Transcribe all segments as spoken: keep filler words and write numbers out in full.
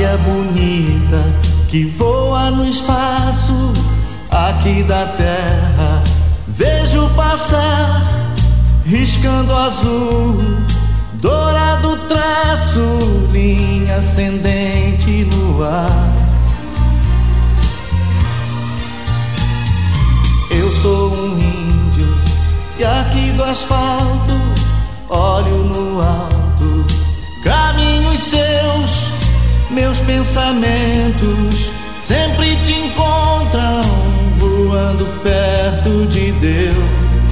águia bonita que voa no espaço aqui da terra. Vejo passar, riscando azul, dourado traço, linha ascendente no ar. Eu sou um índio e aqui do asfalto olho no alto, caminhos seus, meus pensamentos sempre te encontram voando perto de Deus.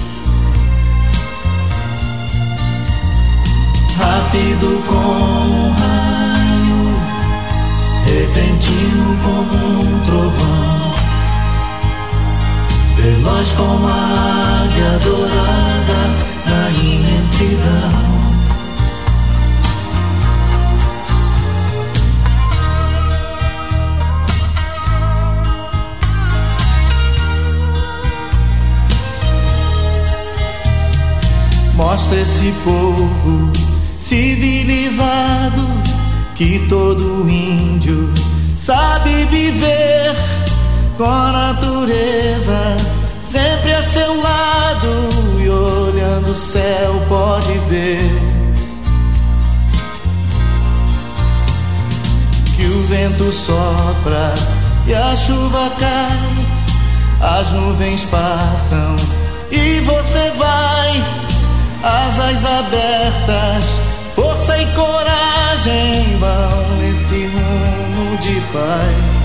Rápido como um raio, repentino como um trovão, veloz como a águia dourada na imensidão. Mostra esse povo civilizado que todo índio sabe viver com a natureza sempre a seu lado, e olhando o céu pode ver que o vento sopra e a chuva cai, as nuvens passam e você vai, asas abertas, força e coragem vão nesse rumo de paz.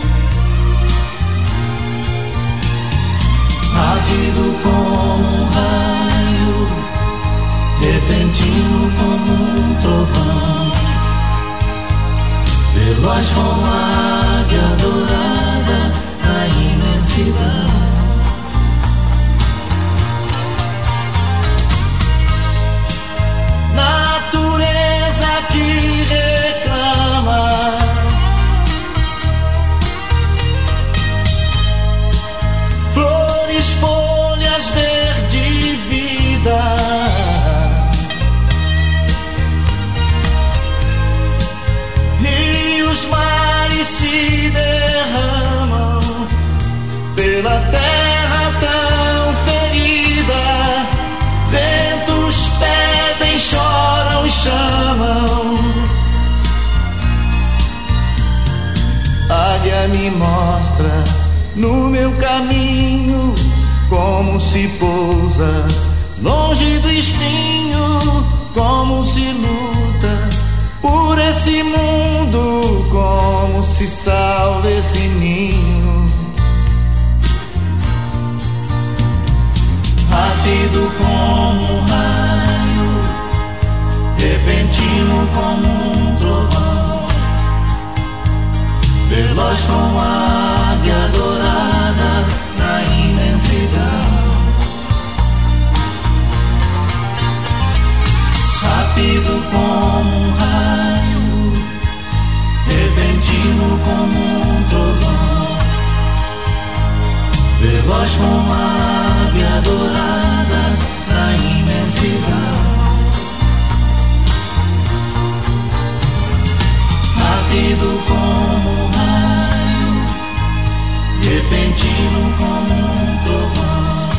Rápido como um raio, repentino como um trovão, veloz como a águia dourada na imensidão. Natureza que reclama, flores, folhas, verde, vida, rios, mares se derramam pela terra tão ferida, ventos pedem, choram e chamam. Águia me mostra no meu caminho como se pousa longe do espinho, como se luta por esse mundo, como se salva esse ninho. Rápido como um raio, repentino como um trovão, veloz como a águia dourada na imensidão. Rápido como um raio, repentino como um trovão, veloz como a águia dourada na imensidão. Rápido como um raio, repentino como um trovão,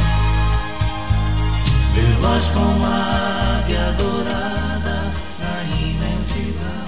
veloz como a águia dourada na imensidão.